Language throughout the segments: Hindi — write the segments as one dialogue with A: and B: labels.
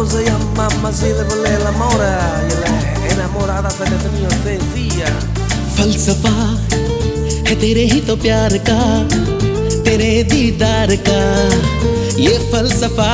A: ¿Cómo se llama? Así de volver la mora y la enamorada se le tenía sencilla.
B: फलसफा है तेरे ही तो प्यार का, तेरे दीदार का ये फलसफा।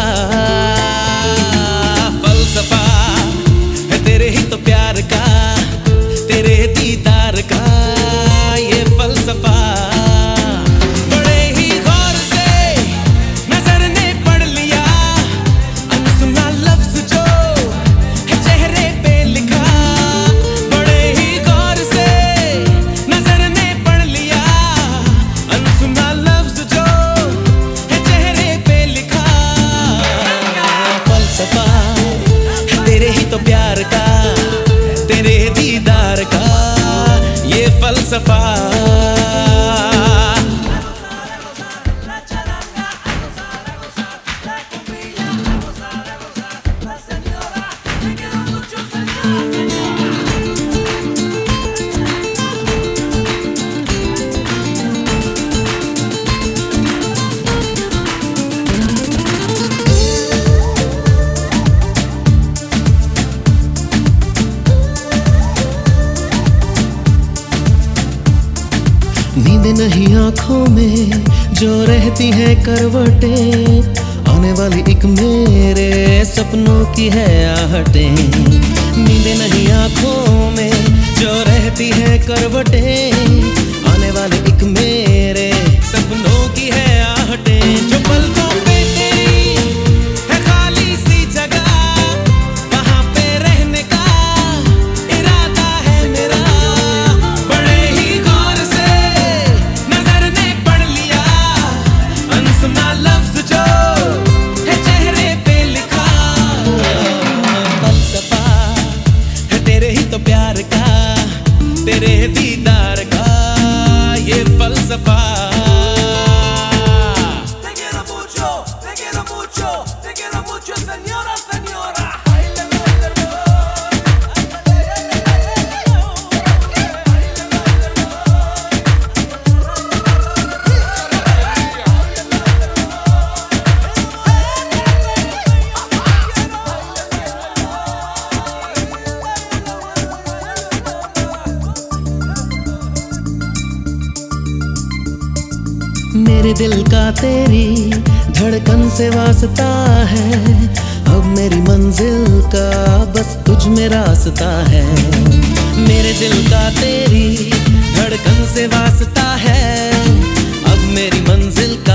B: फलसफा है तेरे ही तो प्यार का, तेरे दीदार का ये फलसफा। बड़े ही गौर से नजर ने पढ़ लिया अनसुना लफ्ज जो है चेहरे पे लिखा। बड़े ही गौर से नजर ने पढ़ लिया अनसुना लफ्ज जो है चेहरे पे लिखा। फलसफा है तेरे ही तो प्यार का, तेरे दीदार का ये फलसफा। नींद नहीं आंखों में जो रहती है करवटें, आने वाली एक मेरे सपनों की है आहटें। नींद नहीं आंखों में जो रहती है करवटें, आने वाली एक मेरे सपनों की है आहटें। जो पलकों पे तेरी है खाली सी जगह, वहां पे रहने का इरादा है मेरा। बड़े ही गौर से नजर ने पढ़ लिया अनसुना लफ्ज जो है चेहरे पे लिखा। फलसफा है तेरे ही तो प्यार का, तेरे दीदार का ये फलसफा।
A: Te quiero mucho, señora, señora.
B: मेरे दिल का तेरी धड़कन से वास्ता है, अब मेरी मंजिल का बस तुझ में रास्ता है। मेरे दिल का तेरी धड़कन से वास्ता है, अब मेरी मंजिल